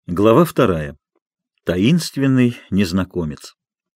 Глава 2. Таинственный незнакомец.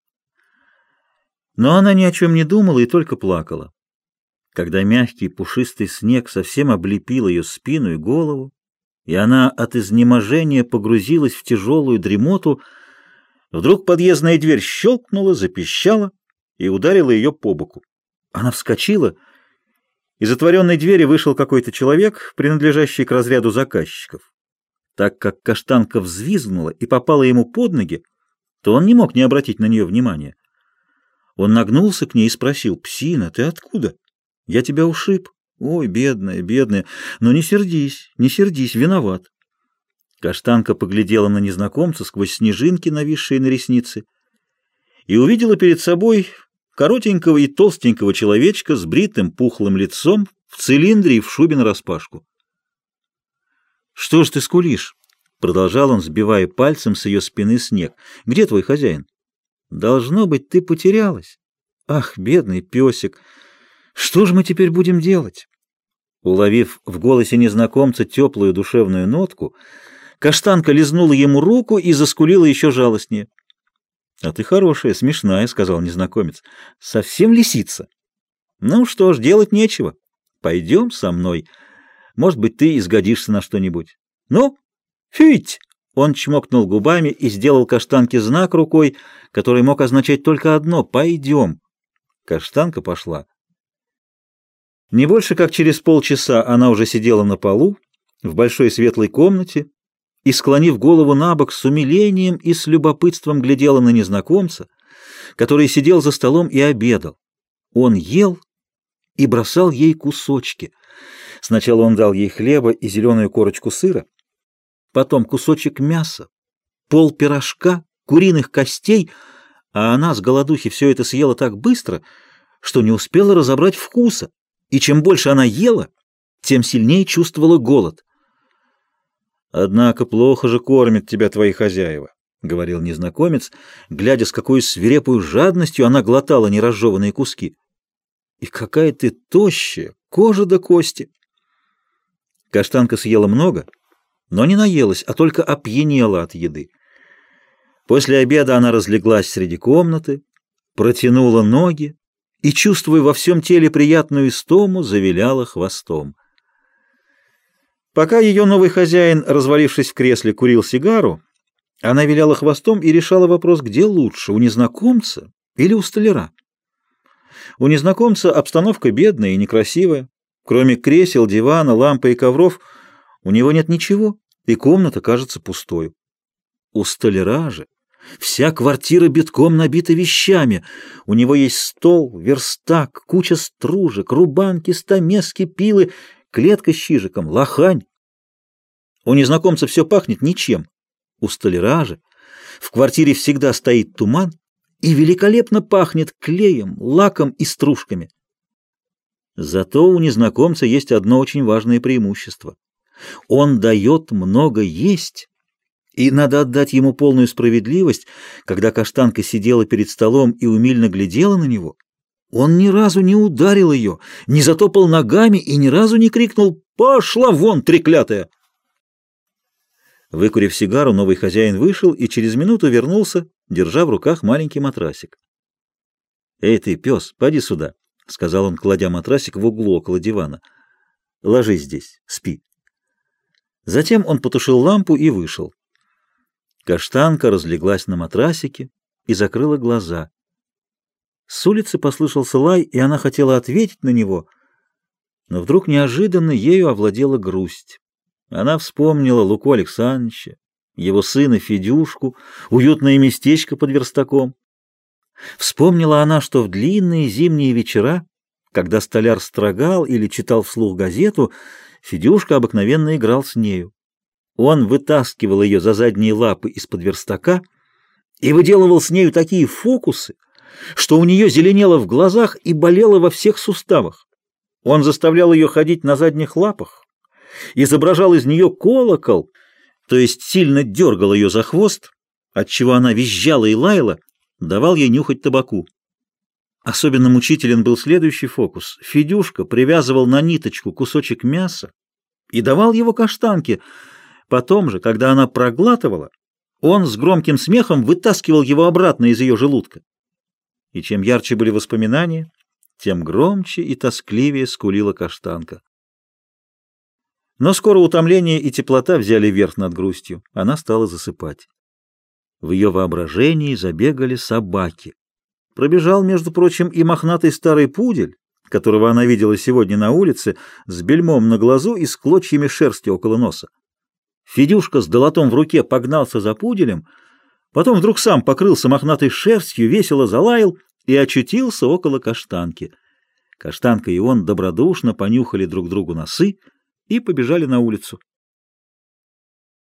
Но она ни о чем не думала и только плакала. Когда мягкий пушистый снег совсем облепил ее спину и голову, и она от изнеможения погрузилась в тяжелую дремоту, вдруг подъездная дверь щелкнула, запищала и ударила ее по боку. Она вскочила. Из отворенной двери вышел какой-то человек, принадлежащий к разряду заказчиков. Так как каштанка взвизгнула и попала ему под ноги, то он не мог не обратить на нее внимания. Он нагнулся к ней и спросил: «Псина, ты откуда? Я тебя ушиб. Ой, бедная, бедная. Но не сердись, не сердись, виноват». Каштанка поглядела на незнакомца сквозь снежинки, нависшие на ресницы, и увидела перед собой коротенького и толстенького человечка с бритым пухлым лицом, в цилиндре и в шубе нараспашку. «Что ж ты скулишь?» — продолжал он, сбивая пальцем с ее спины снег. «Где твой хозяин?» «Должно быть, ты потерялась. Ах, бедный песик! Что же мы теперь будем делать?» Уловив в голосе незнакомца теплую душевную нотку, каштанка лизнула ему руку и заскулила еще жалостнее. «А ты хорошая, смешная», — сказал незнакомец. «Совсем лисица. Ну что ж, делать нечего. Пойдем со мной. Может быть, ты изгодишься на что-нибудь. Ну, фить!» Он чмокнул губами и сделал каштанке знак рукой, который мог означать только одно — «пойдем». Каштанка пошла. Не больше как через полчаса она уже сидела на полу в большой светлой комнате и, склонив голову набок, с умилением и с любопытством глядела на незнакомца, который сидел за столом и обедал. Он ел и бросал ей кусочки. Сначала он дал ей хлеба и зеленую корочку сыра, потом кусочек мяса, пол пирожка, куриных костей, а она с голодухи все это съела так быстро, что не успела разобрать вкуса, и чем больше она ела, тем сильнее чувствовала голод. «Однако плохо же кормят тебя твои хозяева», — говорил незнакомец, глядя, с какой свирепой жадностью она глотала неразжеванные куски. «И какая ты тощая, кожа до кости!» Каштанка съела много, но не наелась, а только опьянела от еды. После обеда она разлеглась среди комнаты, протянула ноги и, чувствуя во всем теле приятную истому, завиляла хвостом. Пока ее новый хозяин, развалившись в кресле, курил сигару, она виляла хвостом и решала вопрос, где лучше, у незнакомца или у столяра. У незнакомца обстановка бедная и некрасивая. Кроме кресел, дивана, лампы и ковров у него нет ничего, и комната кажется пустой. У столяра же вся квартира битком набита вещами. У него есть стол, верстак, куча стружек, рубанки, стамески, пилы, клетка с чижиком, лохань. У незнакомца все пахнет ничем. У столяра же в квартире всегда стоит туман и великолепно пахнет клеем, лаком и стружками. Зато у незнакомца есть одно очень важное преимущество. Он дает много есть, и надо отдать ему полную справедливость. Когда каштанка сидела перед столом и умильно глядела на него, он ни разу не ударил ее, не затопал ногами и ни разу не крикнул: «Пошла вон, треклятая!». Выкурив сигару, новый хозяин вышел и через минуту вернулся, держа в руках маленький матрасик. «Эй ты, пес, поди сюда», — сказал он, кладя матрасик в углу около дивана. «Ложись здесь, спи». Затем он потушил лампу и вышел. Каштанка разлеглась на матрасике и закрыла глаза. С улицы послышался лай, и она хотела ответить на него, но вдруг неожиданно ею овладела грусть. Она вспомнила Луку Александровича, его сына Федюшку, уютное местечко под верстаком. Вспомнила она, что в длинные зимние вечера, когда столяр строгал или читал вслух газету, Федюшка обыкновенно играл с нею. Он вытаскивал ее за задние лапы из-под верстака и выделывал с нею такие фокусы, что у нее зеленело в глазах и болело во всех суставах. Он заставлял ее ходить на задних лапах, изображал из нее колокол, то есть сильно дергал ее за хвост, отчего она визжала и лаяла, давал ей нюхать табаку. Особенно мучителен был следующий фокус. Федюшка привязывал на ниточку кусочек мяса и давал его каштанке. Потом же, когда она проглатывала, он с громким смехом вытаскивал его обратно из ее желудка. И чем ярче были воспоминания, тем громче и тоскливее скулила Каштанка. Но скоро утомление и теплота взяли верх над грустью. Она стала засыпать. В ее воображении забегали собаки. Пробежал, между прочим, и мохнатый старый пудель, которого она видела сегодня на улице, с бельмом на глазу и с клочьями шерсти около носа. Федюшка с долотом в руке погнался за пуделем, потом вдруг сам покрылся мохнатой шерстью, весело залаял и очутился около Каштанки. Каштанка и он добродушно понюхали друг другу носы и побежали на улицу.